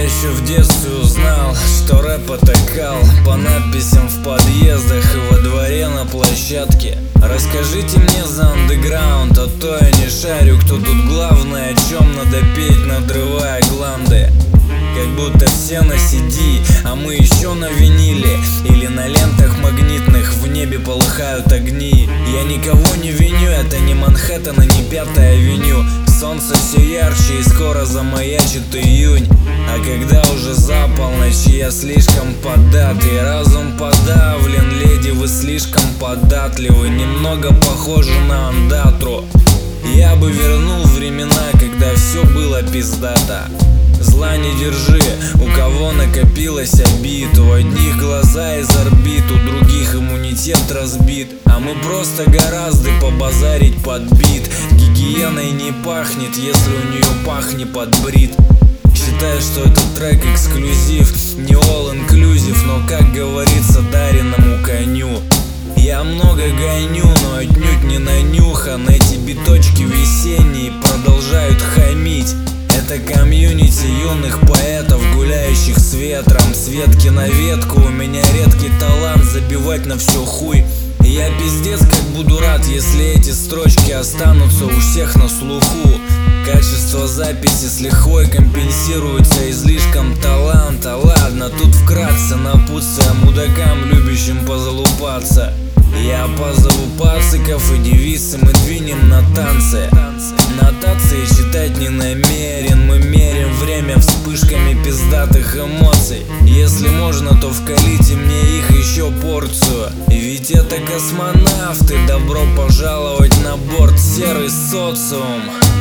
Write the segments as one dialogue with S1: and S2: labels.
S1: еще в детстве узнал, что рэп это кал. По надписям в подъездах и во дворе на площадке. Расскажите мне за андеграунд, а то я не шарю, кто тут главный, о чем надо петь, надрывая гланды. Как будто все на CD, а мы еще на виниле. Или на лентах магнитных в небе полыхают огни. Я никого не виню, это не Манхэттен и не 5-я авеню. Солнце все ярче и скоро замаячит июнь. А когда уже за полночь, я слишком податый, разум подавлен. Леди, вы слишком податливы, немного похожи на андатру. Я бы вернул времена, когда все было пиздато. Зла не держи, у кого накопилось обид. У одних глаза из орбит, у других иммунитет разбит. А мы просто гораздо побазарить под бит. Гигиеной не пахнет, если у нее пах не подбрит. Считаю, что этот трек эксклюзив, не all inclusive, но, как говорится, дареному коню. Я много гоню, но отнюдь не нанюхан. Эти биточки весенние продолжают хамить. Это комьюнити юных поэтов, гуляющих с ветром. С ветки на ветку, у меня редкий талант забивать на все хуй. И я пиздец как буду рад, если эти строчки останутся у всех на слуху. Качество записи с лихвой компенсируется излишком таланта. Ладно, тут вкратце напутствие мудакам, любящим позалупаться. Я позову пациков и девицы, мы двинем на танцы. Нотации читать не намерен, мы мерим время вспышками пиздатых эмоций. Если можно, то вкалите мне их еще порцию. Ведь это космонавты, добро пожаловать на борт, серый социум.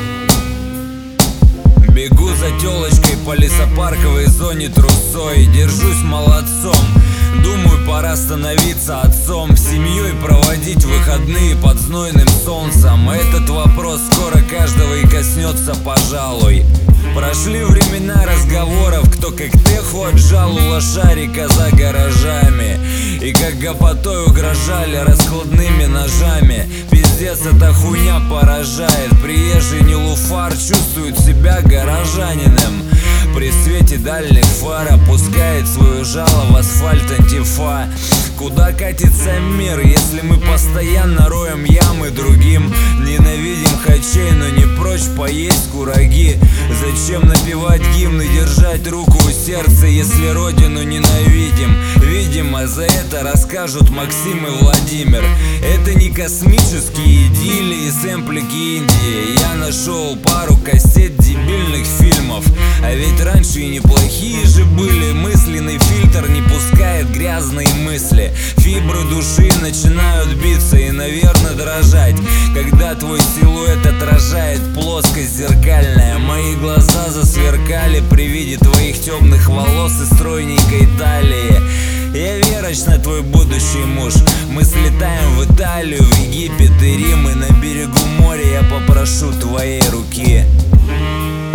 S1: Бегу за телочкой по лесопарковой зоне трусой. Держусь молодцом, думаю, пора становиться отцом. С семьей проводить выходные под знойным солнцем. Этот вопрос скоро каждого и коснется, пожалуй. Прошли времена разговоров, кто как теху отжал у лошарика за гаражами. И как гопотой угрожали раскладными ножами. Пиздец, эта хуйня поражает. Приезжий нелуфар чувствует себя горожанином. При свете дальних фар опускает свое жало в асфальт антифа. Куда катится мир, если мы постоянно роем ямы другим? Ненавидим хачей, но не прочь поесть кураги. Зачем напевать гимны, держать руку у сердца, если родину ненавидим? Видимо, за это расскажут Максим и Владимир. Это не космические идиллии, сэмплики Индии. Я нашел пару кассет дебильных фильмов. А ведь раньше и неплохие же были. Мысленный фильтр не пускает грязные мысли. Фибры души начинают биться и, наверное, дрожать, когда твой силуэт отражает плоскость зеркальная. Мои глаза засверкали при виде твоих темных волос и стройненькой талии. Я верочно твой будущий муж. Мы слетаем в Италию, в Египет и Рим. И на берегу моря я попрошу твоей руки.